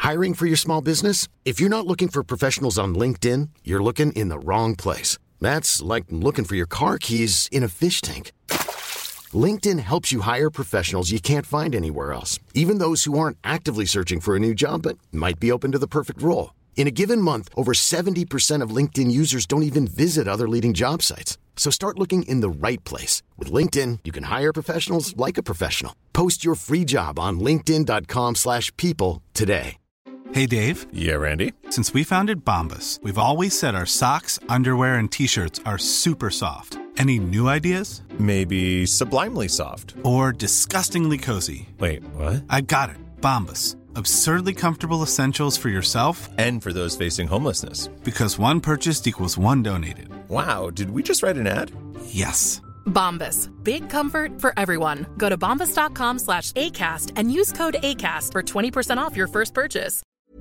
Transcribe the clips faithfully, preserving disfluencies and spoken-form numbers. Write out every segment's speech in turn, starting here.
Hiring for your small business? If you're not looking for professionals on LinkedIn, you're looking in the wrong place. That's like looking for your car keys in a fish tank. LinkedIn helps you hire professionals you can't find anywhere else, even those who aren't actively searching for a new job but might be open to the perfect role. In a given month, over seventy percent of LinkedIn users don't even visit other leading job sites. So start looking in the right place. With LinkedIn, you can hire professionals like a professional. Post your free job on linkedin.com slash people today. Hey, Dave. Yeah, Randy. Since we founded Bombas, we've always said our socks, underwear, and T-shirts are super soft. Any new ideas? Maybe sublimely soft. Or disgustingly cozy. Wait, what? I got it. Bombas. Absurdly comfortable essentials for yourself and for those facing homelessness. Because one purchased equals one donated. Wow, did we just write an ad? Yes. Bombas. Big comfort for everyone. Go to bombas.com slash ACAST and use code ACAST for twenty percent off your first purchase.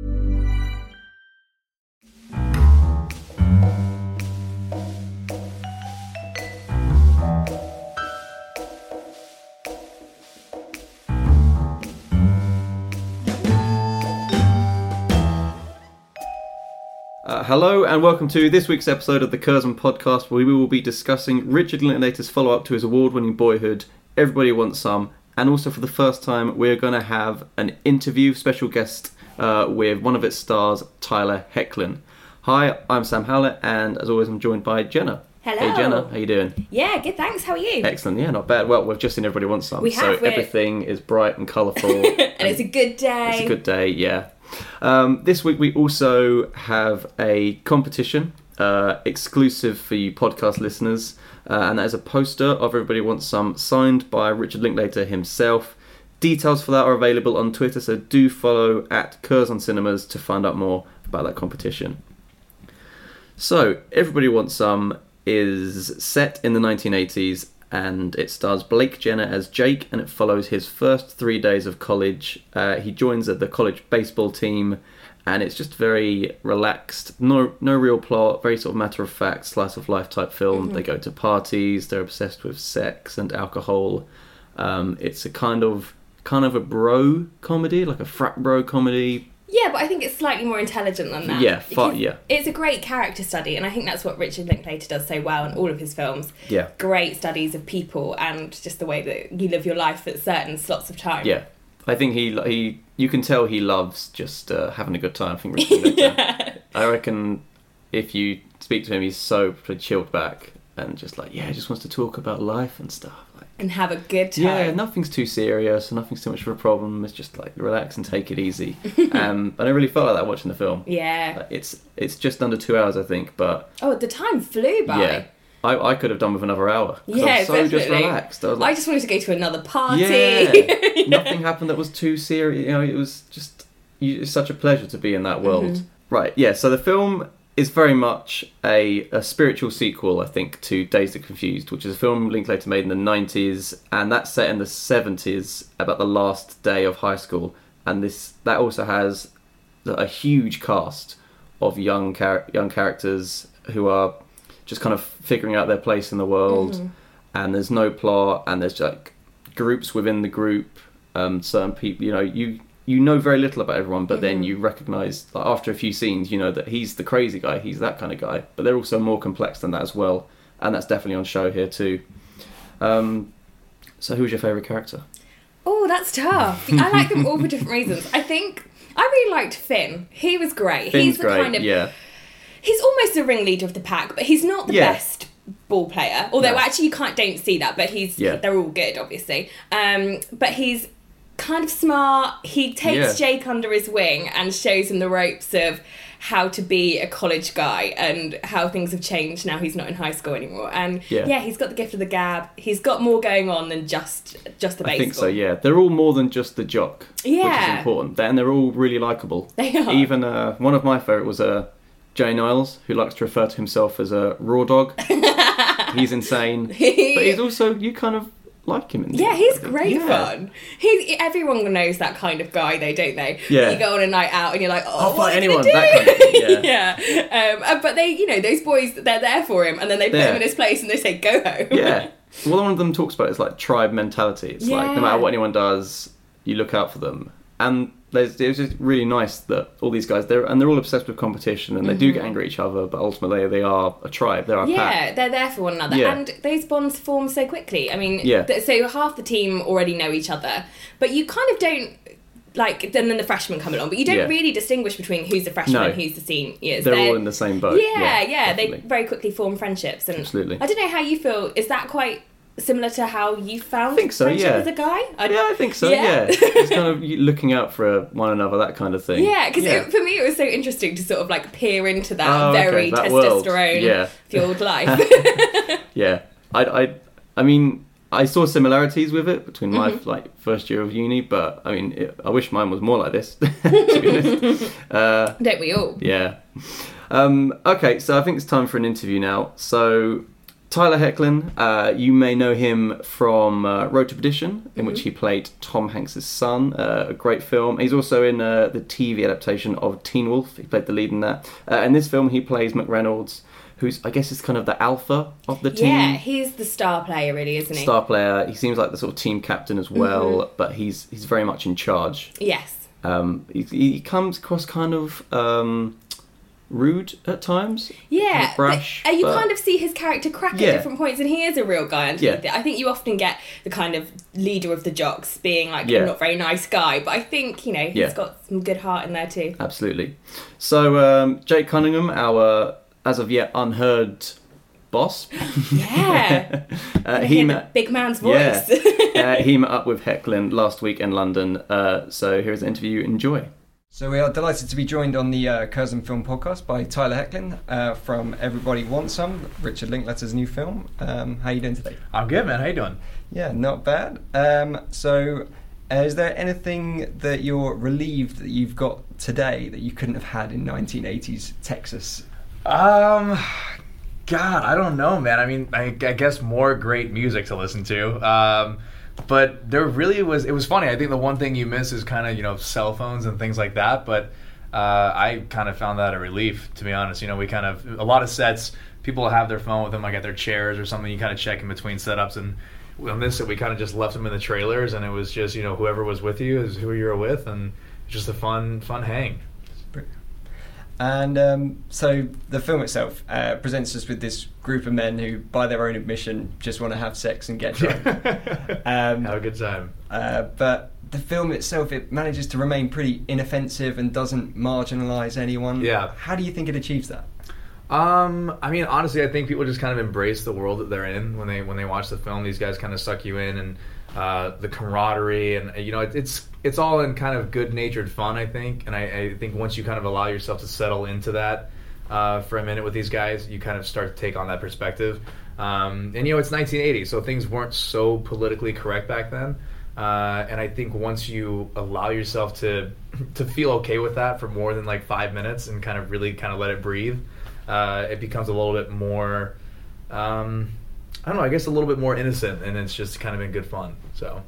Uh, hello and welcome to this week's episode of the Curzon Podcast, where we will be discussing Richard Linklater's follow-up to his award-winning Boyhood, Everybody Wants Some, and also for the first time we're going to have an interview, special guest uh, with one of its stars, Tyler Hoechlin. Hi, I'm Sam Howlett, and as always I'm joined by Jenna. Hello. Hey Jenna, how you doing? Yeah, good, thanks. How are you? Excellent, yeah, not bad. Well, we've just seen Everybody Wants Some, we so have, everything is bright and colourful. and, and it's a good day. It's a good day, yeah. Um, this week we also have a competition uh, exclusive for you podcast listeners, uh, and that is a poster of Everybody Wants Some signed by Richard Linklater himself. Details for that are available on Twitter, so do follow at Curzon Cinemas to find out more about that competition. So, Everybody Wants Some is set in the nineteen eighties, and it stars Blake Jenner as Jake, and it follows his first three days of college. Uh, he joins the college baseball team, and it's just very relaxed, no no real plot, very sort of matter-of-fact, slice-of-life type film. Mm-hmm. They go to parties, they're obsessed with sex and alcohol. Um, it's a kind of kind of a bro comedy, like a frat bro comedy. Yeah, but I think it's slightly more intelligent than that. Yeah, far, yeah. It's a great character study, and I think that's what Richard Linklater does so well in all of his films. Yeah. Great studies of people and just the way that you live your life at certain slots of time. Yeah. I think he, he you can tell he loves just uh, having a good time. I think Richard Linklater. yeah. I reckon if you speak to him, he's so chilled back and just like, yeah, he just wants to talk about life and stuff. Like, and have a good time. Yeah, nothing's too serious, nothing's too much of a problem. It's just like relax and take it easy. um, and I really felt like that watching the film. Yeah. Like, it's it's just under two hours, I think, but oh, the time flew by. Yeah, I, I could have done with another hour. Yeah, I was so definitely. just relaxed. I, was like, I just wanted to go to another party. Yeah, yeah. Nothing happened that was too serious. You know, it was just you, it's such a pleasure to be in that world. Mm-hmm. Right? Yeah. So the film is very much a, a spiritual sequel, I think, to Dazed and Confused, which is a film Linklater made in the nineties, and that's set in the seventies, about the last day of high school. And this that also has a huge cast of young char- young characters who are just kind of figuring out their place in the world. Mm-hmm. And there's no plot, and there's like groups within the group. Um, certain people, you know, you. You know very little about everyone, but mm-hmm. then you recognise, like, after a few scenes, you know that he's the crazy guy, he's that kind of guy. But they're also more complex than that as well, and that's definitely on show here too. Um, so who's your favourite character? Oh, that's tough. I like them all for different reasons. I think I really liked Finn. He was great. Finn's he's the great, kind of yeah. He's almost the ringleader of the pack, but he's not the yeah. best ball player. Although no. actually you can't don't see that, but he's yeah. they're all good, obviously. Um, but he's kind of smart. He takes yeah. Jake under his wing and shows him the ropes of how to be a college guy and how things have changed now he's not in high school anymore. And yeah, yeah he's got the gift of the gab. He's got more going on than just just the baseball. I think so, yeah. They're all more than just the jock, yeah. which is important. And they're all really likeable. They are. Even uh, one of my favourite was uh, Jay Niles, who likes to refer to himself as a raw dog. He's insane. But he's also, you kind of like him in the yeah end, he's great yeah. fun. He's everyone knows that kind of guy though, don't they? Yeah, you go on a night out and you're like, oh, I'll what fight are you anyone, gonna do? that kind of thing, yeah. yeah um, but they, you know, those boys, they're there for him, and then they put yeah. him in his place and they say go home. Yeah, well, one of them talks about it is like tribe mentality. It's yeah. like no matter what anyone does, you look out for them. And there's, it was just really nice that all these guys, they're and they're all obsessed with competition, and they mm-hmm. do get angry at each other, but ultimately they are a tribe, they're a yeah, pack. They're there for one another, yeah. and those bonds form so quickly. I mean, yeah. th- so half the team already know each other, but you kind of don't, like, then, then the freshmen come along, but you don't yeah. really distinguish between who's the freshman no. and who's the seniors. They're, they're all in the same boat. Yeah, yeah, yeah they very quickly form friendships. And absolutely. I don't know how you feel, is that quite similar to how you found I think so, friendship yeah. as a guy? I, yeah, I think so, yeah. yeah. It's kind of looking out for one another, that kind of thing. Yeah, because yeah. for me it was so interesting to sort of like peer into that oh, very okay, that testosterone-fueled yeah. life. yeah. I, I, I mean, I saw similarities with it between my mm-hmm. like first year of uni, but I mean, it, I wish mine was more like this, to be honest. Uh, Don't we all? Yeah. Um, okay, so I think it's time for an interview now. So... Tyler Hoechlin, uh, you may know him from uh, Road to Perdition, in mm-hmm. which he played Tom Hanks' son, uh, a great film. He's also in uh, the T V adaptation of Teen Wolf. He played the lead in that. Uh, in this film, he plays McReynolds, who's, I guess, is kind of the alpha of the team. Yeah, he's the star player, really, isn't he? Star player. He seems like the sort of team captain as well, mm-hmm. but he's he's very much in charge. Yes. Um, he, he comes across kind of... Um, rude at times, yeah, kind of brash, but, uh, you but... kind of see his character crack yeah. at different points, and he is a real guy underneath yeah. it. I think you often get the kind of leader of the jocks being like yeah. a not very nice guy, but I think, you know, he's yeah. got some good heart in there too. Absolutely. So um, Jake Cunningham, our as of yet unheard boss, yeah, uh, he met the big man's voice. Yeah. uh, he met up with Hoechlin last week in London. Uh, so here's an interview. Enjoy. So we are delighted to be joined on the uh, Curzon Film Podcast by Tyler Hoechlin uh, from Everybody Wants Some, Richard Linklater's new film. Um, how are you doing today? I'm good, man. How you doing? Yeah, not bad. Um, so uh, is there anything that you're relieved that you've got today that you couldn't have had in nineteen eighties Texas? Um, God, I don't know, man. I mean, I, I guess more great music to listen to. Um, But there really was, it was funny. I think the one thing you miss is kind of, you know, cell phones and things like that. But uh, I kind of found that a relief, to be honest. You know, we kind of, a lot of sets, people have their phone with them, like at their chairs or something. You kind of check in between setups. And on this set, we kind of just left them in the trailers. And it was just, you know, whoever was with you is who you were with. And just a fun, fun hang. And um, so the film itself uh, presents us with this group of men who, by their own admission, just want to have sex and get drunk. um, have a good time. Uh, but the film itself, it manages to remain pretty inoffensive and doesn't marginalise anyone. Yeah. How do you think it achieves that? Um, I mean, honestly, I think people just kind of embrace the world that they're in when they when they watch the film. These guys kind of suck you in, and uh, the camaraderie, and you know, it, it's it's all in kind of good-natured fun, I think. And I, I think once you kind of allow yourself to settle into that uh, for a minute with these guys, you kind of start to take on that perspective. Um, and you know, it's nineteen eighty, so things weren't so politically correct back then. Uh, and I think once you allow yourself to to feel okay with that for more than like five minutes and kind of really kind of let it breathe. Uh, it becomes a little bit more, um, I don't know, I guess a little bit more innocent, and it's just kind of been good fun. So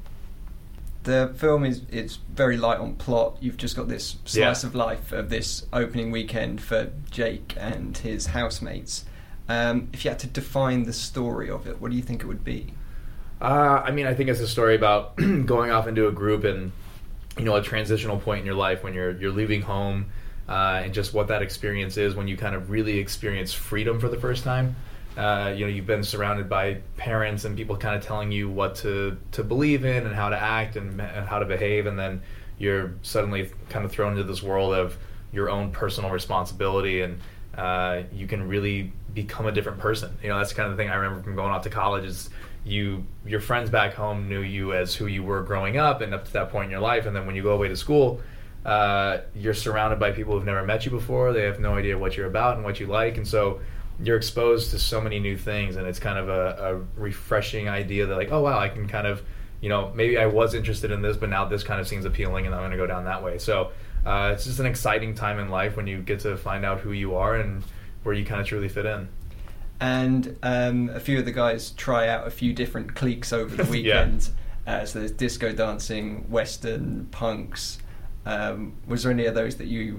the film is it's very light on plot. You've just got this slice yeah. of life of this opening weekend for Jake and his housemates. Um, if you had to define the story of it, what do you think it would be? Uh, I mean, I think it's a story about going off into a group and, you know, a transitional point in your life when you're you're leaving home. Uh, and just what that experience is when you kind of really experience freedom for the first time. Uh, you know, you've been surrounded by parents and people kind of telling you what to, to believe in and how to act and, and how to behave, and then you're suddenly kind of thrown into this world of your own personal responsibility, and uh, you can really become a different person. You know, that's the kind of thing I remember from going off to college is you your friends back home knew you as who you were growing up and up to that point in your life, and then when you go away to school, Uh, you're surrounded by people who've never met you before. They have no idea what you're about and what you like, and so you're exposed to so many new things, and it's kind of a, a refreshing idea that, like, oh wow, I can kind of, you know, maybe I was interested in this, but now this kind of seems appealing, and I'm going to go down that way. So uh, it's just an exciting time in life when you get to find out who you are and where you kind of truly fit in. And um, a few of the guys try out a few different cliques over the weekend. yeah. uh, so there's disco dancing, western, punks. Um, was there any of those that you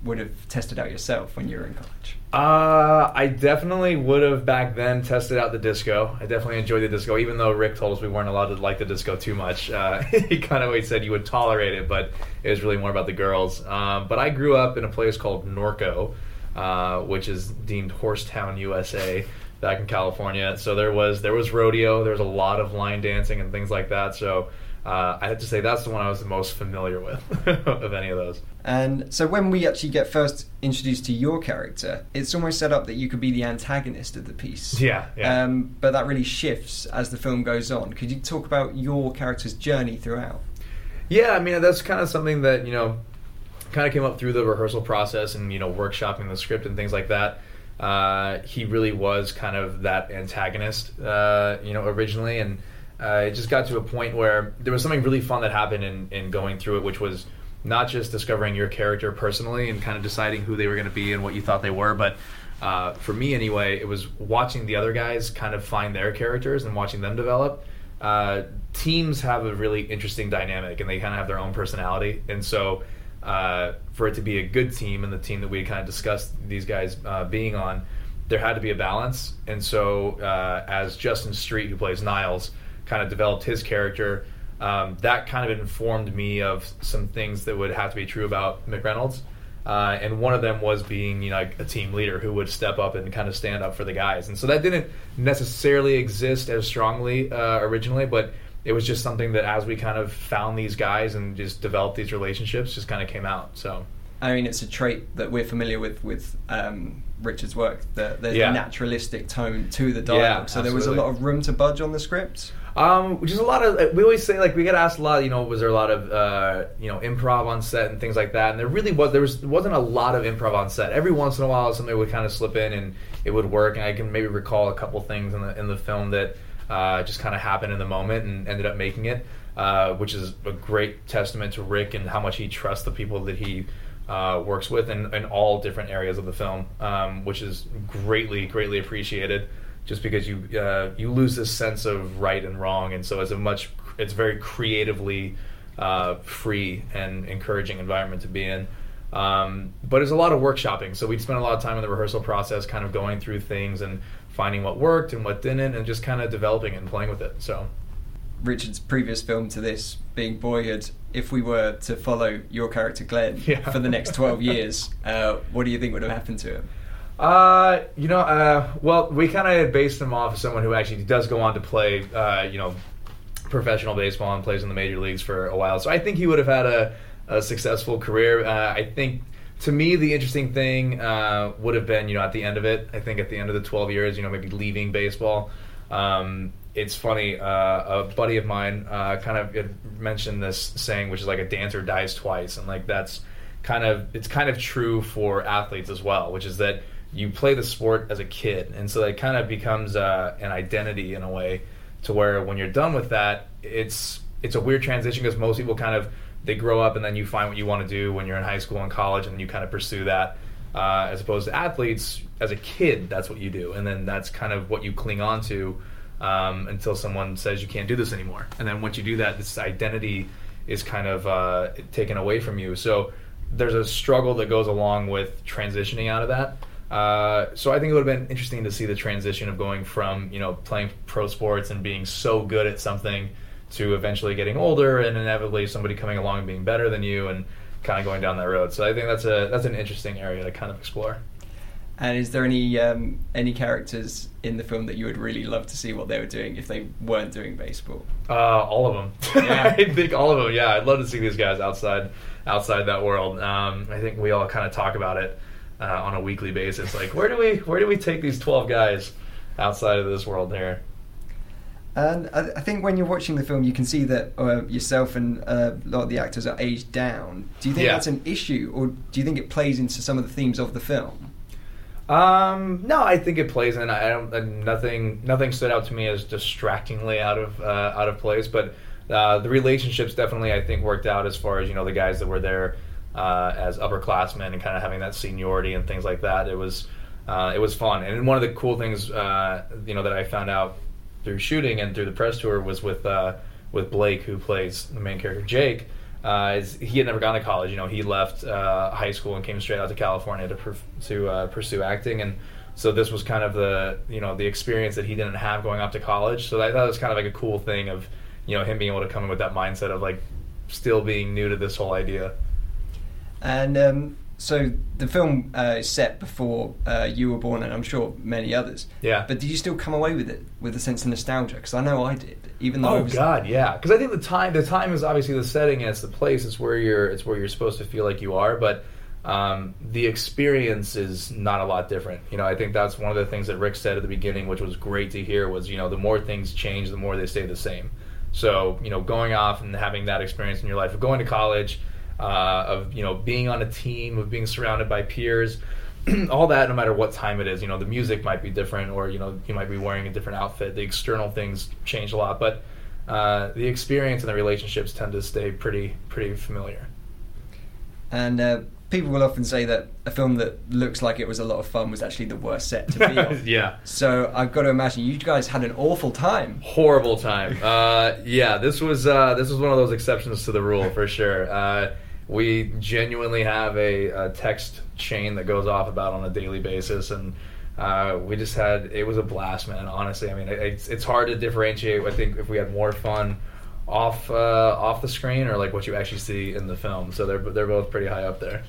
would have tested out yourself when you were in college? Uh, I definitely would have back then tested out the disco. I definitely enjoyed the disco, even though Rick told us we weren't allowed to like the disco too much. Uh, he kind of always said you would tolerate it, but it was really more about the girls. Um, but I grew up in a place called Norco, uh, which is deemed Horsetown, U S A, back in California. So there was there was rodeo, there was a lot of line dancing and things like that. So uh, I have to say that's the one I was the most familiar with of any of those. And so when we actually get first introduced to your character, it's almost set up that you could be the antagonist of the piece. Yeah, yeah. Um, but that really shifts as the film goes on. Could you talk about your character's journey throughout? Yeah, I mean, that's kind of something that, you know, kind of came up through the rehearsal process and, you know, workshopping the script and things like that. Uh, he really was kind of that antagonist, uh, you know, originally. And uh, it just got to a point where there was something really fun that happened in, in going through it, which was not just discovering your character personally and kind of deciding who they were going to be and what you thought they were, but uh, for me anyway, it was watching the other guys kind of find their characters and watching them develop. Uh, teams have a really interesting dynamic and they kind of have their own personality. And so uh, for it to be a good team and the team that we kind of discussed these guys uh, being on, there had to be a balance. And so uh, as Justin Street, who plays Niles, kind of developed his character, Um, that kind of informed me of some things that would have to be true about McReynolds. Uh, and one of them was being, you know, a team leader who would step up and kind of stand up for the guys. And so that didn't necessarily exist as strongly uh, originally, but it was just something that as we kind of found these guys and just developed these relationships, just kind of came out. So, I mean, it's a trait that we're familiar with with um, Richard's work. The, there's yeah. a naturalistic tone to the dialogue. Yeah, so there was a lot of room to budge on the script. Um, which is a lot of, we always say, like, we get asked a lot, you know, was there a lot of, uh, you know, improv on set and things like that, and there really was, there was, there wasn't a lot of improv on set. Every once in a while, something would kind of slip in and it would work, and I can maybe recall a couple things in the in the film that uh, just kind of happened in the moment and ended up making it, uh, which is a great testament to Rick and how much he trusts the people that he uh, works with in, in all different areas of the film, um, which is greatly, greatly appreciated. Just because you uh, you lose this sense of right and wrong, and so it's a much it's very creatively uh, free and encouraging environment to be in. Um, but it's a lot of workshopping, so we'd spend a lot of time in the rehearsal process, kind of going through things and finding what worked and what didn't, and just kind of developing it and playing with it. So, Richard's previous film to this being Boyhood, if we were to follow your character Glenn yeah. for the next twelve years, uh, what do you think would have happened to him? Uh, you know, uh, well, we kind of based him off of someone who actually does go on to play, uh, you know, professional baseball and plays in the major leagues for a while. So I think he would have had a, a successful career. Uh, I think, to me, the interesting thing uh, would have been, you know, at the end of it, I think at the end of the twelve years, you know, maybe leaving baseball. Um, it's funny, uh, a buddy of mine uh, kind of had mentioned this saying, which is like a dancer dies twice. And like that's kind of, it's kind of true for athletes as well, which is that you play the sport as a kid, and so it kind of becomes uh, an identity in a way, to where when you're done with that, it's it's a weird transition because most people kind of they grow up and then you find what you want to do when you're in high school and college, and you kind of pursue that. Uh, as opposed to athletes, as a kid, that's what you do, and then that's kind of what you cling on to um, until someone says you can't do this anymore. And then once you do that, this identity is kind of uh, taken away from you. So there's a struggle that goes along with transitioning out of that. Uh, so I think it would have been interesting to see the transition of going from, you know, playing pro sports and being so good at something to eventually getting older and inevitably somebody coming along and being better than you and kind of going down that road. So I think that's a that's an interesting area to kind of explore. And is there any um, any characters in the film that you would really love to see what they were doing if they weren't doing baseball? Uh, all of them. Yeah. I think all of them. Yeah, I'd love to see these guys outside outside that world. Um, I think we all kind of talk about it uh, on a weekly basis. Like, where do we where do we take these twelve guys outside of this world here? And I think when you're watching the film, you can see that uh, yourself and uh, a lot of the actors are aged down. Do you think yeah. that's an issue, or do you think it plays into some of the themes of the film? Um, no, I think it plays in. I don't. Uh, nothing. Nothing stood out to me as distractingly out of uh, out of place. But uh, the relationships definitely, I think, worked out as far as, you know, the guys that were there uh, as upperclassmen and kind of having that seniority and things like that. It was uh, it was fun. And one of the cool things, uh, you know, that I found out through shooting and through the press tour was with uh, with Blake, who plays the main character Jake. uh, is he had never gone to college. You know, he left uh, high school and came straight out to California to per- to uh, pursue acting, and so this was kind of the you know the experience that he didn't have going off to college. So that, that was kind of like a cool thing of you know him being able to come in with that mindset of like still being new to this whole idea. And um, so the film uh, is set before uh, you were born, and I'm sure many others. Yeah. But did you still come away with it with a sense of nostalgia? Because I know I did, even though. Oh I was... God, yeah. Because I think the time, the time is obviously the setting, and it's the place. It's where you're. It's where you're supposed to feel like you are. But um, the experience is not a lot different. You know, I think that's one of the things that Rick said at the beginning, which was great to hear. Was you know, the more things change, the more they stay the same. So you know, going off and having that experience in your life of going to college. Uh, of you know being on a team, of being surrounded by peers, all that, no matter what time it is. You know the music might be different, or you know you might be wearing a different outfit. The external things change a lot, but uh, the experience and the relationships tend to stay pretty pretty familiar. And uh, people will often say that a film that looks like it was a lot of fun was actually the worst set to be on. Yeah. So I've got to imagine you guys had an awful time. Horrible time. Uh, yeah, this was uh, this was one of those exceptions to the rule for sure. Uh, We genuinely have a, a text chain that goes off about on a daily basis, and uh, we just had it was a blast, man. Honestly, I mean, it, it's it's hard to differentiate. I think if we had more fun off uh, off the screen or like what you actually see in the film. So they're they're both pretty high up there.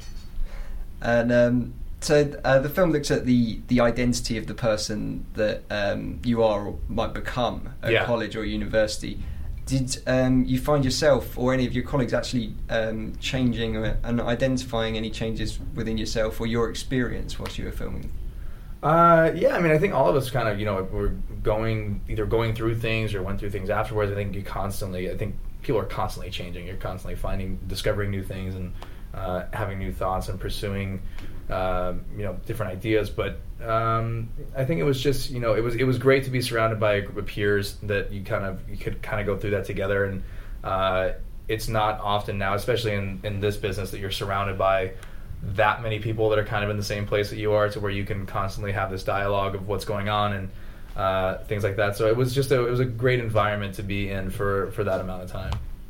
And um, so uh, the film looks at the the identity of the person that um, you are or might become at Yeah. college or university. Did um, you find yourself or any of your colleagues actually um, changing and identifying any changes within yourself or your experience whilst you were filming? Uh, yeah, I mean, I think all of us kind of, you know, we're going, either going through things or went through things afterwards. I think you constantly, I think people are constantly changing. You're constantly finding, discovering new things and uh, having new thoughts and pursuing, uh, you know, different ideas. But um, I think it was just, you know, it was it was great to be surrounded by a group of peers that you kind of, you could kind of go through that together. And uh, it's not often now, especially in, in this business, that you're surrounded by that many people that are kind of in the same place that you are, to where you can constantly have this dialogue of what's going on and uh, things like that. So it was just a, it was a great environment to be in for, for that amount of time.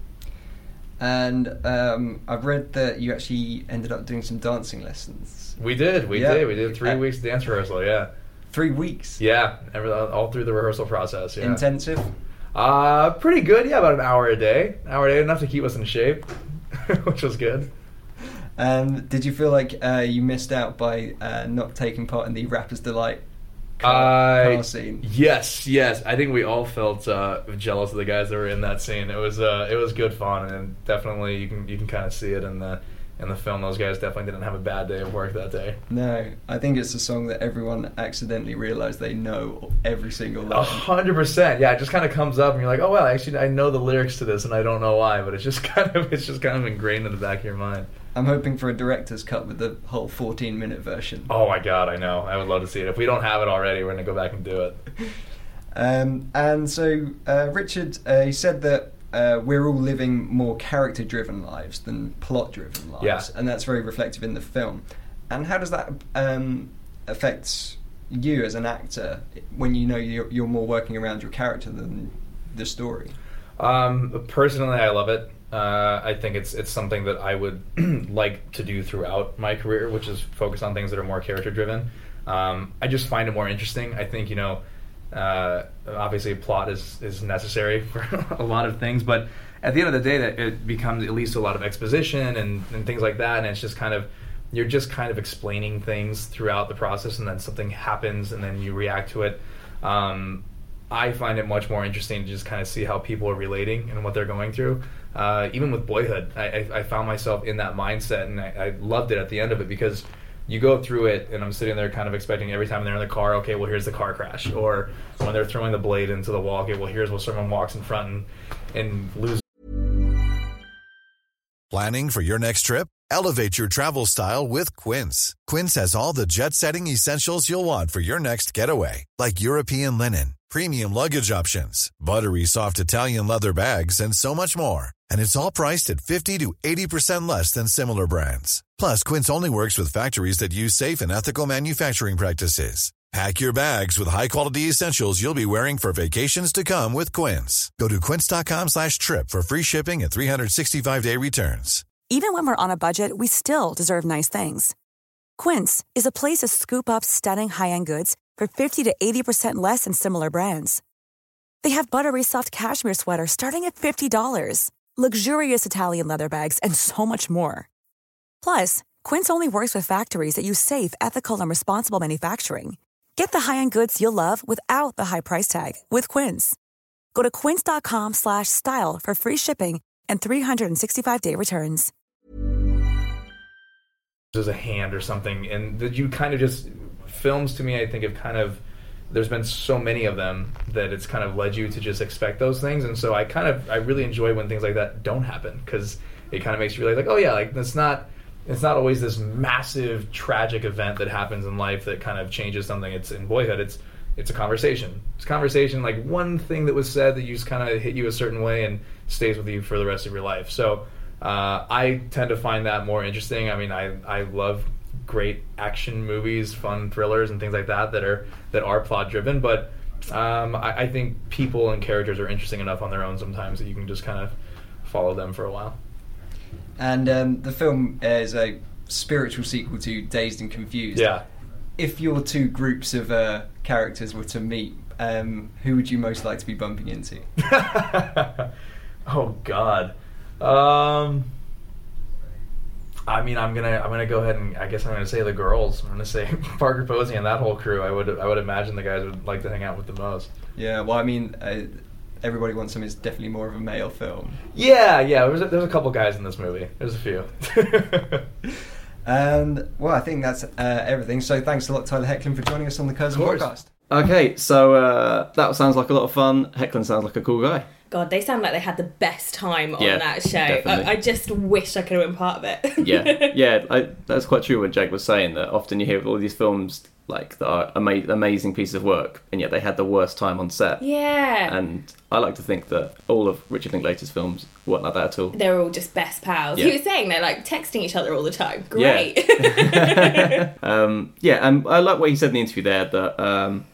And um, I've read that you actually ended up doing some dancing lessons. We did, we yeah. did. We did three uh, weeks dance rehearsal, yeah. Three weeks? Yeah, every, all through the rehearsal process, yeah. Intensive? Uh, pretty good, yeah, about an hour a day. An hour a day, enough to keep us in shape, which was good. Um, did you feel like uh, you missed out by uh, not taking part in the Rapper's Delight car, uh, car scene? Yes, yes. I think we all felt uh, jealous of the guys that were in that scene. It was uh, it was good fun, and definitely you can you can kind of see it in the in the film. Those guys definitely didn't have a bad day of work that day. No, I think it's a song that everyone accidentally realised they know every single line. A hundred percent. Yeah, it just kind of comes up, and you're like, oh well, actually I know the lyrics to this, and I don't know why, but it's just kind of it's just kind of ingrained in the back of your mind. I'm hoping for a director's cut with the whole fourteen minute version. Oh my god, I know. I would love to see it. If we don't have it already, we're going to go back and do it. Um, and so, uh, Richard, uh, he said that uh, we're all living more character driven lives than plot driven lives. Yeah. And that's very reflective in the film. And how does that um, affect you as an actor when you know you're, you're more working around your character than the story? Um, personally, I love it. Uh, I think it's it's something that I would like to do throughout my career, which is focus on things that are more character driven. Um, I just find it more interesting. I think, you know, uh, obviously plot is, is necessary for a lot of things, but at the end of the day, that it becomes at least a lot of exposition and, and things like that, and it's just kind of, you're just kind of explaining things throughout the process, and then something happens and then you react to it. Um, I find it much more interesting to just kind of see how people are relating and what they're going through. Uh, even with Boyhood, I, I, I found myself in that mindset, and I, I loved it at the end of it, because you go through it, and I'm sitting there kind of expecting every time they're in the car, okay, well, here's the car crash. Or when they're throwing the blade into the wall, okay, well, here's when someone walks in front and, and loses. Planning for your next trip? Elevate your travel style with Quince. Quince has all the jet-setting essentials you'll want for your next getaway, like European linen, premium luggage options, buttery soft Italian leather bags, and so much more. And it's all priced at fifty to eighty percent less than similar brands. Plus, Quince only works with factories that use safe and ethical manufacturing practices. Pack your bags with high-quality essentials you'll be wearing for vacations to come with Quince. Go to quince.com slash trip for free shipping and three sixty-five day returns. Even when we're on a budget, we still deserve nice things. Quince is a place to scoop up stunning high-end goods for fifty to eighty percent less than similar brands. They have buttery soft cashmere sweaters starting at fifty dollars, luxurious Italian leather bags, and so much more. Plus, Quince only works with factories that use safe, ethical, and responsible manufacturing. Get the high-end goods you'll love without the high price tag with Quince. Go to quince.com slash style for free shipping and three sixty-five day returns. There's a hand or something, and that you kind of just, films to me, I think have kind of, there's been so many of them that it's kind of led you to just expect those things, and so I kind of, I really enjoy when things like that don't happen, because it kind of makes you realize, like, oh yeah, like, that's not, it's not always this massive tragic event that happens in life that kind of changes something. It's in Boyhood, it's it's a conversation. It's a conversation, like one thing that was said that you just kind of hit you a certain way and stays with you for the rest of your life. So uh, I tend to find that more interesting. I mean, I, I love great action movies, fun thrillers, and things like that that are that are plot driven. But um, I, I think people and characters are interesting enough on their own sometimes that you can just kind of follow them for a while. And um, the film is a spiritual sequel to Dazed and Confused. Yeah. If your two groups of uh, characters were to meet, um, who would you most like to be bumping into? Oh God. Um, I mean, I'm gonna I'm gonna go ahead and I guess I'm gonna say the girls. I'm gonna say Parker Posey and that whole crew. I would I would imagine the guys would like to hang out with the most. Yeah. Well, I mean. Uh, Everybody Wants Some is definitely more of a male film. Yeah, yeah. There's a, there's a couple guys in this movie. There's a few. And well, I think that's uh, everything. So thanks a lot, Tyler Hoechlin, for joining us on the Curzon podcast. Okay, so uh, that sounds like a lot of fun. Hoechlin sounds like a cool guy. God, they sound like they had the best time on Yeah, that show. definitely. I, I just wish I could have been part of it. yeah, yeah, I, that's quite true what Jake was saying, that often you hear all these films like that are ama- amazing pieces of work, and yet they had the worst time on set. Yeah. And I like to think that all of Richard Linklater's films weren't like that at all. They're all just best pals. Yeah. He was saying they're like texting each other all the time. Great. Yeah, um, yeah, and I like what he said in the interview there, that um,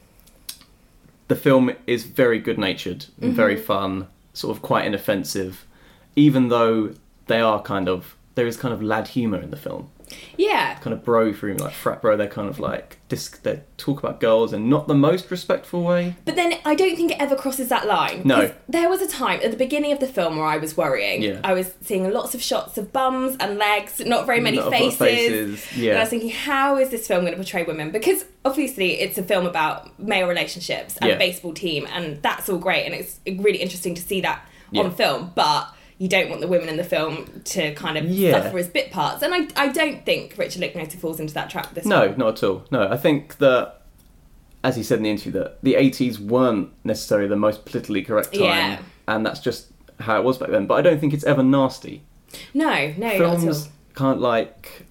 the film is very good-natured and Mm-hmm. very fun, sort of quite inoffensive, even though they are kind of, there is kind of lad humour in the film. Yeah. Kind of bro through, like frat bro, they're kind of like, disc, they talk about girls in not the most respectful way. But then I don't think it ever crosses that line. No. 'Cause there was a time at the beginning of the film where I was worrying. Yeah. I was seeing lots of shots of bums and legs, not very many Not a lot of faces. faces, yeah. And I was thinking, how is this film going to portray women? Because obviously it's a film about male relationships and Yeah. a baseball team, and that's all great, and it's really interesting to see that Yeah. on film. But you don't want the women in the film to kind of Yeah. suffer as bit parts. And I, I don't think Richard Linklater falls into that trap this No, film. not at all. No, I think that, as he said in the interview, that the eighties weren't necessarily the most politically correct time, Yeah. and that's just how it was back then. But I don't think it's ever nasty. No, no, not at all. Films can't, like,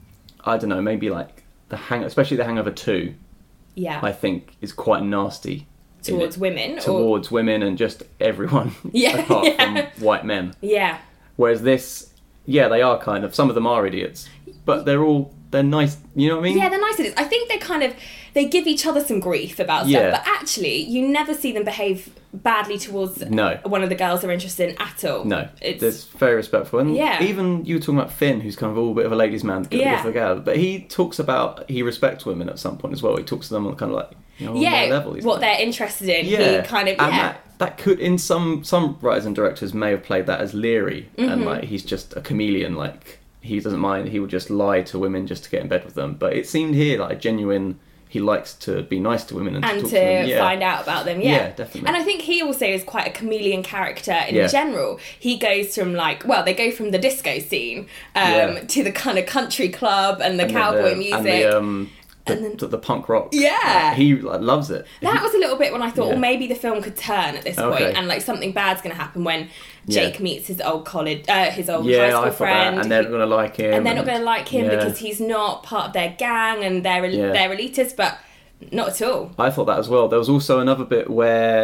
I don't know, maybe like the hang, especially the Hangover two, Yeah. I think is quite nasty in Towards it. women? Or... towards women and just everyone Yeah, apart yeah. from white men. Yeah. Whereas this, yeah, they are kind of, some of them are idiots, but they're all, they're nice, you know what I mean? Yeah, they're nice idiots. I think they kind of, they give each other some grief about Yeah. stuff, but actually, you never see them behave badly towards No. one of the girls they're interested in at all. No, It's, it's very respectful. And Yeah. even you were talking about Finn, who's kind of all a bit of a ladies' man, to Yeah. yeah. the gal, but he talks about, he respects women at some point as well. He talks to them on kind of like, you know, on yeah, their level. He's what like, they're interested in. yeah. He kind of, and yeah. that, that could, in some, some writers and directors may have played that as leery, Mm-hmm. and like, he's just a chameleon, like, he doesn't mind, he would just lie to women just to get in bed with them. But it seemed here like a genuine, he likes to be nice to women and, and to talk to to them. Yeah. find out about them, yeah. Yeah, definitely. And I think he also is quite a chameleon character in Yeah. general. He goes from like, well, they go from the disco scene um, Yeah. to the kind of country club and the And then cowboy the- music. And the, um, the, And then- the, the punk rock. Yeah. Like, he like, loves it. That was a little bit when I thought, Yeah. well, maybe the film could turn at this point, Okay. and like something bad's going to happen when Yeah. Jake meets his old college, uh, his old high Yeah, school I thought friend, that, and they're not going to like him. and they're not going to like him yeah. because he's not part of their gang and they're Yeah. they're elitist, but not at all. I thought that as well. There was also another bit where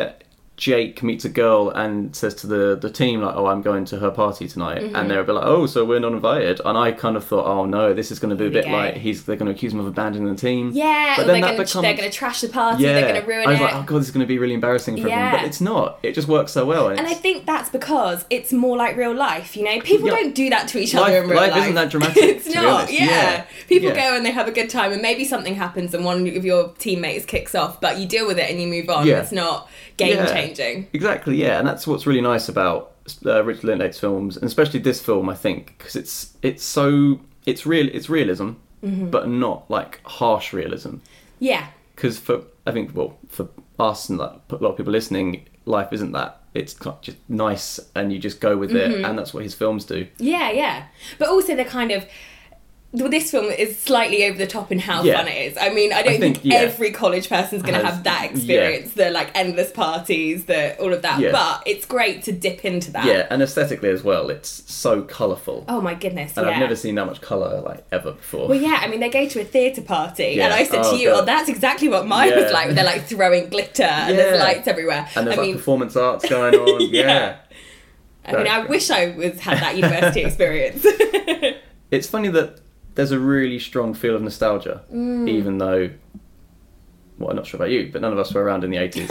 Jake meets a girl and says to the, the team, like, oh, I'm going to her party tonight. Mhm. And they're a bit like, oh, so we're not invited. And I kind of thought, oh, no, this is going to be a Here bit we go. like, he's they're going to accuse him of abandoning the team. Yeah, But or then they're that going becomes- they're going to trash the party, Yeah. they're going to ruin I was it. like, oh, God, this is going to be really embarrassing for everyone. Yeah. But it's not. It just works so well. And I it's- think that's because it's more like real life, you know? People Yeah. don't do that to each Life- other in real life life. isn't that dramatic, It's to be not, honest. yeah. Yeah. People Yeah. go and they have a good time and maybe something happens and one of your teammates kicks off, but you deal with it and you move on. Yeah. It's not game Yeah. changing. Exactly, yeah, and that's what's really nice about uh, Richard Linklater's films, and especially this film, I think, because it's it's so it's real, it's realism, Mhm. but not like harsh realism. Yeah. Because for I think, well, for us and like, a lot of people listening, life isn't that. It's just nice, and you just go with it, Mhm. and that's what his films do. Yeah, yeah. But also they're kind of... Well, this film is slightly over the top in how Yeah. fun it is. I mean, I don't I think, think, yeah. every college person's going to Has- have that experience, the like endless parties, the all of that. Yeah. But it's great to dip into that. Yeah, and aesthetically as well, it's so colourful. Oh my goodness, And yeah. I've never seen that much colour like ever before. Well, yeah, I mean, they go to a theatre party, Yeah. and I said Oh, to you, God. oh, that's exactly what mine Yeah. was like, where they're like throwing glitter and there's Yeah. lights everywhere. And there's I like mean, performance arts going on. Yeah. yeah. I mean, I wish I was had that university experience. It's funny that there's a really strong feel of nostalgia, Mm. even though, well, I'm not sure about you, but none of us were around in the eighties.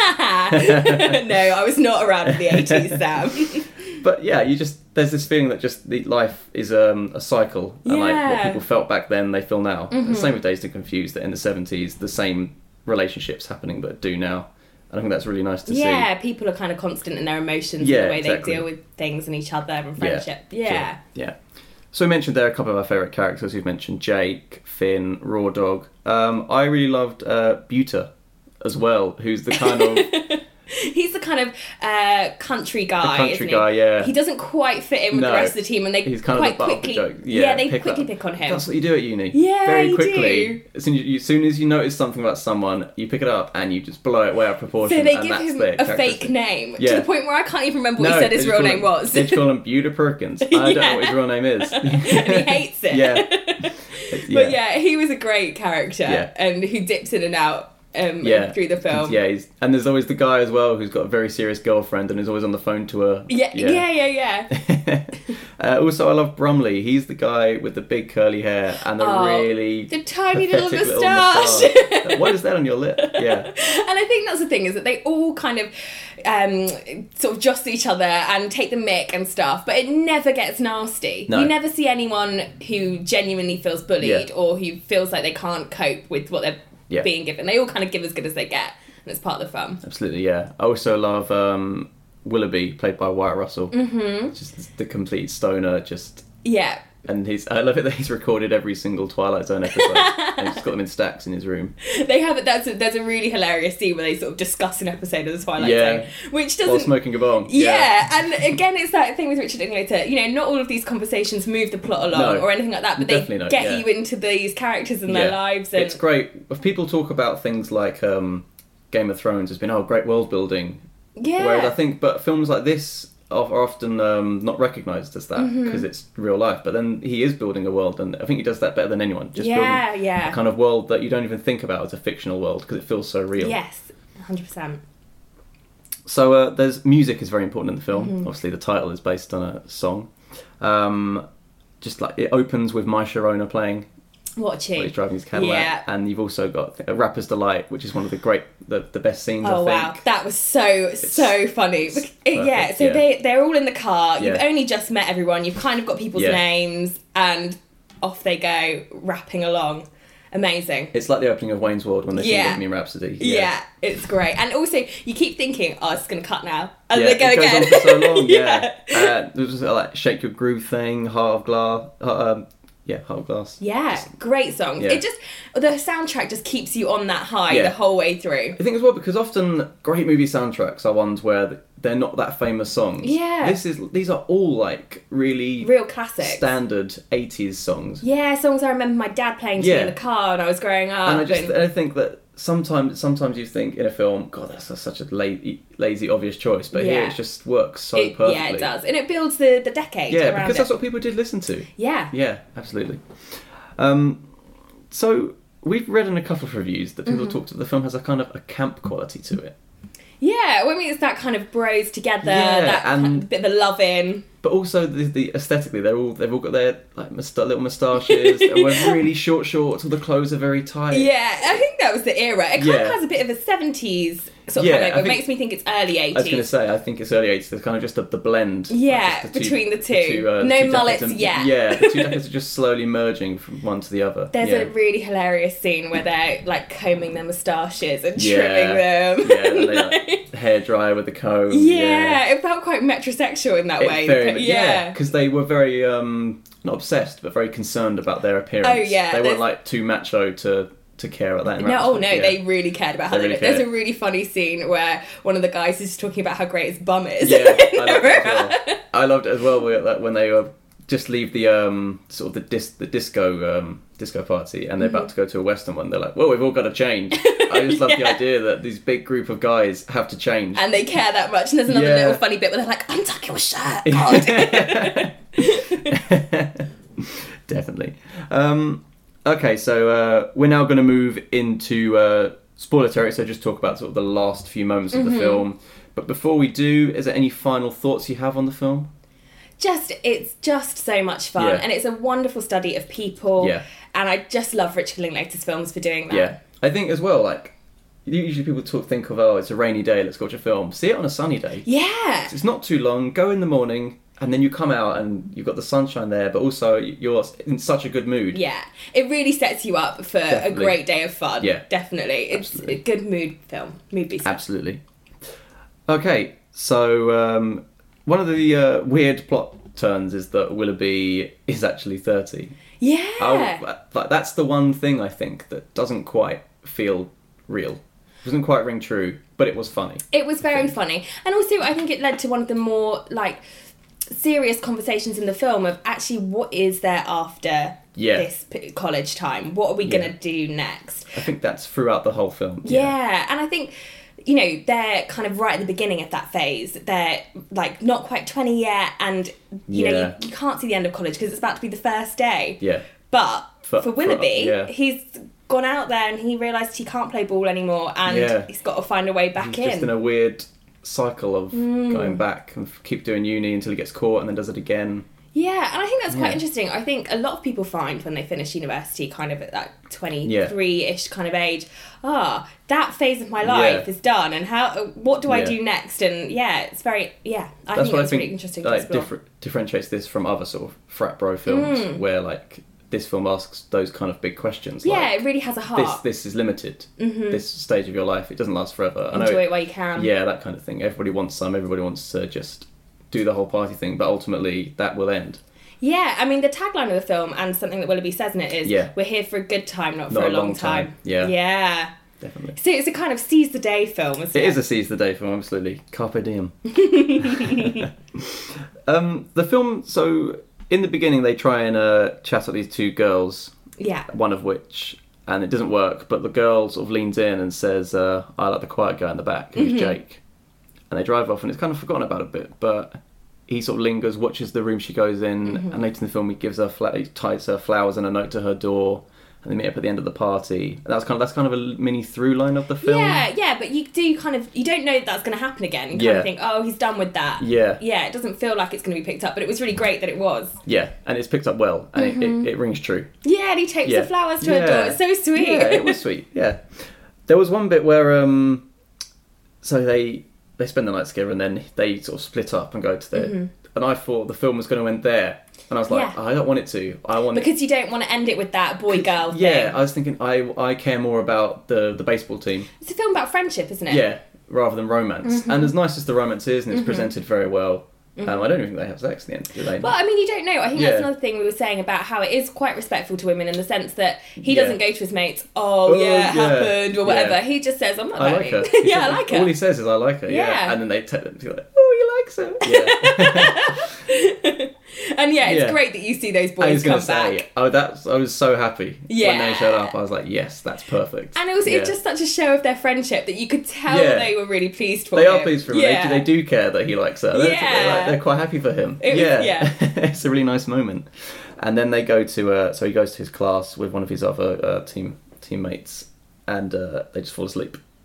No, I was not around in the eighties, Sam. But yeah, you just there's this feeling that just the life is um, a cycle, and like what Yeah. people felt back then, they feel now. And Mhm. the same with Dazed and Confused, that in the seventies, the same relationships happening, but do now. And I think that's really nice to Yeah, see. people are kind of constant in their emotions Yeah, and the way exactly. they deal with things and each other and Yeah, friendship. Yeah. sure. Yeah. So we mentioned there are a couple of our favourite characters. We've mentioned Jake, Finn, Raw Dog. Um, I really loved uh, Buter as well, who's the kind of He's the kind of uh, country guy, country isn't he? guy, yeah. He doesn't quite fit in with No. the rest of the team, and they He's kind of quite the butt of quickly, the joke. Yeah, they pick quickly that- pick on him. That's what you do at uni. Yeah, Very you quickly. do. As soon as, you, as soon as you notice something about someone, you pick it up and you just blow it way out of proportion. So they and give that's him their a characteristic. fake name Yeah. to the point where I can't even remember what No, he said they his just real call name him- was. They just call him Buter Perkins. I don't know what his real name is. and he hates it. Yeah. It's- But yeah, he was a great character, Yeah. and who dips in and out um, Yeah. through the film. Yeah, he's, and there's always the guy as well who's got a very serious girlfriend and is always on the phone to her. Yeah, yeah, yeah, yeah. uh, also, I love Brumley. He's the guy with the big curly hair and the Oh, really the tiny little pathetic moustache. moustache. What is that on your lip? Yeah. And I think that's the thing, is that they all kind of um, sort of jostle each other and take the mick and stuff, but it never gets nasty. No. You never see anyone who genuinely feels bullied Yeah. or who feels like they can't cope with what they're Yeah. being given. They all kind of give as good as they get, and it's part of the fun. Absolutely, yeah. I also love um, Willoughby, played by Wyatt Russell. Mhm. Just the complete stoner, just... Yeah. And he's, I love it that he's recorded every single Twilight Zone episode. And he's got them in stacks in his room. They have it. That's a, there's a really hilarious scene where they sort of discuss an episode of the Twilight Yeah. Zone, which While doesn't. smoking a bong. Yeah. and again, it's that thing with Richard Linklater. You know, not all of these conversations move the plot along No, or anything like that, but definitely they not, get yeah. you into these characters and their Yeah. lives. And It's great. If people talk about things like um, Game of Thrones, it's been, oh, great world building. Yeah. Whereas I think, but films like this are, are often um, not recognised as that Mhm. because it's real life. But then he is building a world, and I think he does that better than anyone. Just Yeah, building yeah. a kind of world that you don't even think about as a fictional world because it feels so real. Yes, one hundred percent. So uh, there's music is very important in the film. Mhm. Obviously, the title is based on a song. Um, just like it opens with My Sharona playing. Watching. While he's driving his Cadillac, Yeah. and you've also got a Rapper's Delight, which is one of the great, the, the best scenes. Oh I think. wow, that was so so funny. It- yeah, perfect, so yeah. they they're all in the car. You've Yeah. only just met everyone. You've kind of got people's Yeah. names, and off they go, rapping along. Amazing. It's like the opening of Wayne's World when they Yeah. sing Bohemian Rhapsody. Yeah. it's great. And also, you keep thinking, oh, it's going to cut now. And yeah, they go it goes again. on for so long. Yeah. yeah, uh, there was uh, like Shake Your Groove thing, Heart of Glass. Uh, um, yeah, Heart of Glass. Yeah, great songs. Yeah. It just, the soundtrack just keeps you on that high Yeah. the whole way through. I think as well because often great movie soundtracks are ones where they're not that famous songs. Yeah. This is these are all like really Real classics. standard eighties songs. Yeah, songs I remember my dad playing to me Yeah. in the car when I was growing up. And I just and- I think that sometimes sometimes you think in a film, God, that's a, such a lazy, lazy obvious choice, but here Yeah. it just works so it- perfectly. yeah, it does. And it builds the, the decade Yeah, around because it. that's what people did listen to. Yeah. Yeah, absolutely. Um, so we've read in a couple of reviews that people Mhm. talked that the film has a kind of a camp quality to it. Yeah, well, I mean, it's that kind of bros together, Yeah, that kind and- of bit of a love-in. But also the, the aesthetically, they're all they've all got their like musta- little moustaches. They wear really short shorts. All the clothes are very tight. Yeah, I think that was the era. It kind Yeah. of has a bit of a seventies sort of Yeah, hangover. I It think- makes me think it's early eighties. I was going to say, I think it's early eighties. There's kind of just the, the blend. Yeah, like just between the two. No uh, two mullets decades and- yet. Yeah, the two decades are just slowly merging from one to the other. There's yeah. a really hilarious scene where they're like combing their moustaches and Yeah. trimming them. Yeah, and they like hair dryer with the comb. Yeah, it felt quite metrosexual in that It way. very- But yeah, yeah. because they were very um, not obsessed, but very concerned about their appearance. Oh, yeah, they there's- weren't like too macho to to care about that. in No, oh no, retrospect, yeah. they really cared about how They they, really looked. There's cared. a really funny scene where one of the guys is just talking about how great his bum is. Yeah, I loved it as well. I loved it as well where, like, when they uh, just leave the um, sort of the dis- the disco um, disco party and they're Mm-hmm. about to go to a western one. They're like, well, we've all got to change. I just love the Yeah. idea that these big group of guys have to change. And they care that much. And there's another Yeah. little funny bit where they're like, untuck your shirt, God. Definitely. Um, okay, so uh, we're now going to move into uh, spoiler territory, so just talk about sort of the last few moments of the Mm-hmm. film. But before we do, is there any final thoughts you have on the film? just it's just so much fun, Yeah. and it's a wonderful study of people. Yeah. And I just love Richard Linklater's films for doing that. Yeah, I think as well, like, usually people talk, think of, oh, it's a rainy day, let's watch a film. See it on a sunny day. Yeah. It's not too long, go in the morning, and then you come out and you've got the sunshine there, but also you're in such a good mood. Yeah, it really sets you up for Definitely. a great day of fun. Yeah. Definitely. It's Absolutely. a good mood film. Mood booster. Absolutely. Okay, so um, one of the uh, weird plot turns is that Willoughby is actually thirty. Yeah. I, like, that's the one thing I think that doesn't quite feel real. Doesn't quite ring true, but it was funny. It was very funny. And also, I think it led to one of the more, like, serious conversations in the film of actually what is there after Yeah. this p- college time? What are we Yeah. going to do next? I think that's throughout the whole film. Yeah. And I think, you know, they're kind of right at the beginning of that phase. They're, like, not quite twenty yet, and, you know, Yeah. you, you can't see the end of college because it's about to be the first day. Yeah. But For- for, Willoughby, for- yeah. he's gone out there and he realised he can't play ball anymore, and Yeah. he's got to find a way back He's just in in. a weird cycle of Mm. going back and f- keep doing uni until he gets caught and then does it again. Yeah, and I think that's quite Yeah. interesting. I think a lot of people find when they finish university, kind of at that twenty-three-ish kind of age, ah, that phase of my life Yeah. is done, and how? What do I Yeah. do next? And yeah, it's very yeah. I That's think what that's I think really interesting to like, explore. differ- differentiates this from other sort of frat bro films Mm. where like this film asks those kind of big questions. Yeah, like, it really has a this heart. this is limited. Mhm. This stage of your life, it doesn't last forever. I know Enjoy it while you can. Yeah, that kind of thing. Everybody wants some. Everybody wants to just do the whole party thing, but ultimately that will end. Yeah, I mean the tagline of the film and something that Willoughby says in it is, Yeah. "We're here for a good time, not, Not for a a long, long time." time. Yeah. yeah. Definitely. So it's a kind of seize the day film, isn't it? It is a seize the day film, absolutely. Carpe diem. um, the film, so in the beginning they try and uh, chat up these two girls, Yeah. one of which, and it doesn't work, but the girl sort of leans in and says, uh, I like the quiet guy in the back, who's Mhm. Jake. And they drive off and it's kind of forgotten about a bit, but he sort of lingers, watches the room she goes in, Mhm. and later in the film he gives her, fla- he ties her flowers and a note to her door, and they meet up at the end of the party. And that's kind of that's kind of a mini through line of the film. Yeah, yeah, but you do kind of you don't know that that's going to happen again. You kind Yeah. of think, oh, he's done with that. Yeah. Yeah, it doesn't feel like it's going to be picked up, but it was really great that it was. Yeah, and it's picked up well, and it, Mhm. it, it rings true. Yeah, and he takes Yeah. the flowers to Yeah. her door. It's so sweet. Yeah, it was sweet. Yeah, there was one bit where um, so they they spend the night together and then they sort of split up and go to their. Mhm. And I thought the film was going to end there, and I was like, Yeah. I don't want it to. I want it. Because you don't want to end it with that boy girl Yeah, thing. I was thinking I I care more about the the baseball team. It's a film about friendship, isn't it? Yeah, rather than romance. Mhm. And as nice as the romance is, and it's Mhm. presented very well. Um, Mhm. I don't even think they have sex at the end, do they? Well, I mean, you don't know. I think Yeah. that's another thing we were saying about how it is quite respectful to women in the sense that he Yeah. doesn't go to his mates, oh, Oh, yeah, it yeah. happened, or whatever. Yeah. He just says, I'm not I like married. her. He yeah, I said- like All her. he says is, I like her, yeah. Yeah. And then they take them to like, oh, he likes her. Yeah. And yeah, it's Yeah. great that you see those I boys was come going to say, back. oh, that's, I was so happy when Yeah. they showed up. I was like, yes, that's perfect. And it was Yeah. it's just such a show of their friendship that you could tell Yeah. they were really pleased for They him. are pleased for him. Yeah. They, they do care that he likes her. They're, they're, Yeah. like, they're quite happy for him. It was- yeah. yeah. It's a really nice moment. And then they go to, uh, so he goes to his class with one of his other uh, team teammates, and uh, they just fall asleep.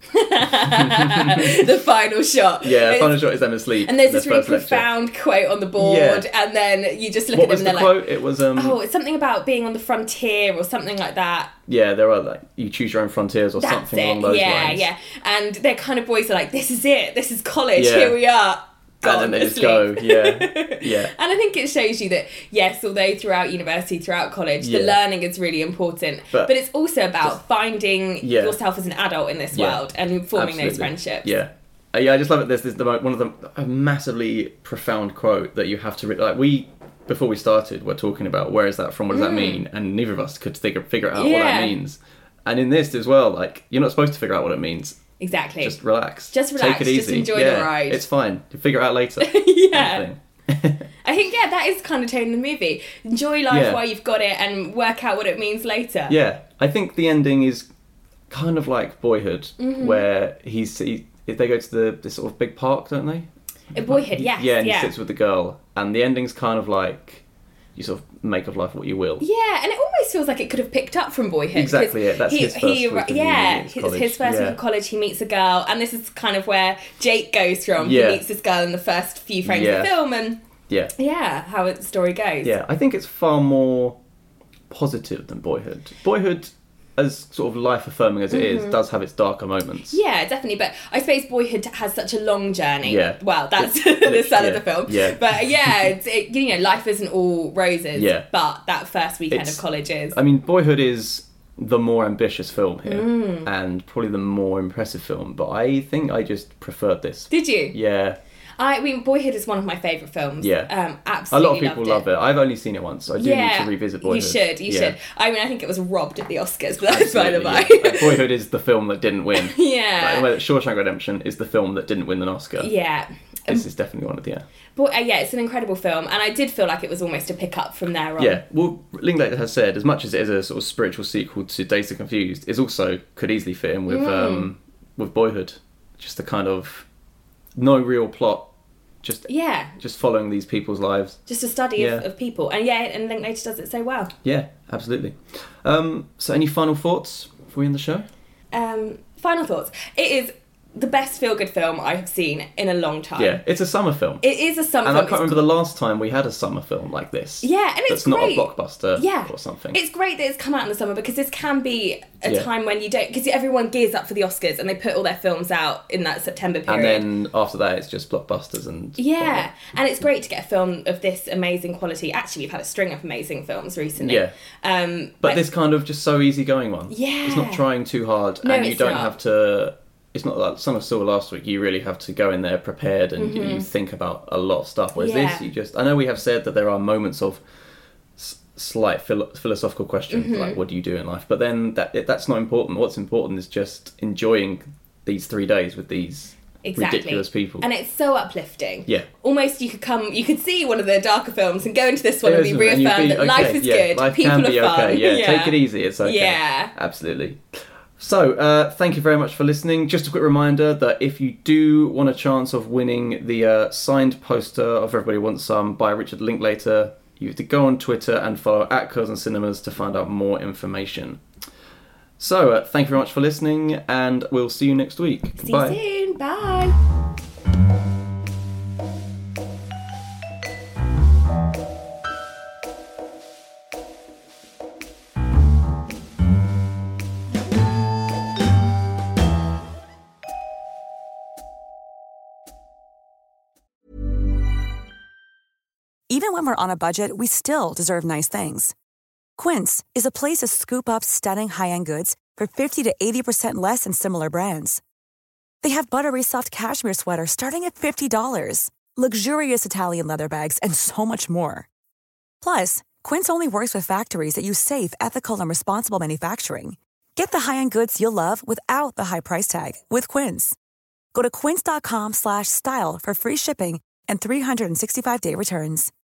The final shot. Yeah, the It's- final shot is them asleep. And there's their this really first lecture. profound quote on the board, Yeah. and then you just look What at was them the and they're quote? It was um. like, oh, it's something about being on the frontier or something like that. Yeah, there are like you choose your own frontiers or That's something it. along those yeah, lines. yeah. And their kind of boys are like, this is it. This is college. Yeah. Here we are. Gone, And then they just asleep. go, yeah, yeah. And I think it shows you that, yes, although throughout university, throughout college, the Yeah. learning is really important. But- But, it's also about finding Yeah. yourself as an adult in this Yeah. world and forming those Absolutely. friendships. Yeah. Uh, yeah, I just love it. There's, there's the, mo- one of the a massively profound quote that you have to read. Like we, before we started, we're talking about where is that from? What does that mean? And neither of us could figure figure out what that Mm. Yeah. means. And in this as well, like you're not supposed to figure out what it means. Exactly. Just relax. Just relax, Take it just easy. enjoy the Yeah, ride. It's fine. You figure it out later. Yeah. Kind of thing. I think, yeah, that is kind of tone in the movie. Enjoy life Yeah. while you've got it and work out what it means later. Yeah, I think the ending is kind of like Boyhood, Mm-hmm. where he's he, they go to the this sort of big park, don't they? In Boyhood, yes. Yeah, and yeah. he sits with the girl, and the ending's kind of like you sort of make of life what you will. Yeah, and it almost feels like it could have picked up from Boyhood. Exactly, 'cause yeah, that's he, his first he, week of uni, Yeah, it's his, college, his first yeah. week of college, he meets a girl, and this is kind of where Jake goes from. Yeah. He meets this girl in the first few frames Yeah. of the film, and Yeah, yeah, how the story goes. yeah. I think it's far more positive than Boyhood. Boyhood, as sort of life affirming as it is, does have its darker moments. Mm-hmm. Yeah, definitely. But I suppose Boyhood has such a long journey. Yeah. Well, that's It- the sell yeah, of the film. yeah. But yeah, it's, it, you know, life isn't all roses. Yeah. But that first weekend It's- of college is. I mean, Boyhood is the more ambitious film here, Mm. and probably the more impressive film. But I think I just preferred this. Did you? Yeah. I mean, Boyhood is one of my favourite films. Yeah. Um, A absolutely lot of people loved love it. I've only seen it once, so I do yeah, need to revisit Boyhood. You should, you Yeah. should. I mean, I think it was robbed at the Oscars, but that's by the by. Absolutely, yeah. Like, Boyhood is the film that didn't win. Yeah. Like, well, Shawshank Redemption is the film that didn't win an Oscar. Yeah. This is definitely one of the, yeah. But uh, yeah, it's an incredible film, and I did feel like it was almost a pick up from there on. Yeah, well, Linklater has said, as much as it is a sort of spiritual sequel to Dazed and Confused, it also could easily fit in with Mm. um, with Boyhood. Just the kind of no real plot, just Yeah. just following these people's lives. Just a study Yeah. of, of people. And yeah, and Linklater does it so well. Yeah, absolutely. Um, so, any final thoughts before we end the show? Um, final thoughts. It is the best feel-good film I have seen in a long time. Yeah, it's a summer film. It is a summer and I film. can't It's remember the last time we had a summer film like this. Yeah, and it's that's not a great. blockbuster Yeah. or something. It's great that it's come out in the summer because this can be a Yeah. time when you don't... Because everyone gears up for the Oscars and they put all their films out in that September period. and then after that, it's just blockbusters and Yeah, and it's great to get a film of this amazing quality. Actually, we've had a string of amazing films recently. Yeah. Um, But like- this kind of just so easygoing one. Yeah. It's not trying too hard, No, and you it's don't not. have to. It's not like Summer Still last week. You really have to go in there prepared, and you, you think about a lot of stuff. Whereas Mm-hmm. Yeah. this, you just. I know we have said that there are moments of s- slight philo- philosophical questions, Mm-hmm. like what do you do in life. But then that it, that's not important. What's important is just enjoying these three days with these Exactly. ridiculous people. And it's so uplifting. Yeah. Almost you could come, you could see one of the darker films and go into this one and be Isn't it? And you'd reaffirmed be, that life okay, is yeah, good, life people can be are fun. okay. Yeah, take it easy. It's okay. Yeah. Absolutely. So, uh, thank you very much for listening. Just a quick reminder that if you do want a chance of winning the uh, signed poster of Everybody Wants Some by Richard Linklater, you have to go on Twitter and follow at Curzon Cinemas to find out more information. So, uh, thank you very much for listening, and we'll see you next week. See Bye. you soon. Bye. Even when we're on a budget, we still deserve nice things. Quince is a place to scoop up stunning high-end goods for fifty to eighty percent less than similar brands. They have buttery soft cashmere sweaters starting at fifty dollars, luxurious Italian leather bags, and so much more. Plus, Quince only works with factories that use safe, ethical, and responsible manufacturing. Get the high-end goods you'll love without the high price tag with Quince. Go to quince.com slash style for free shipping and three sixty-five day returns.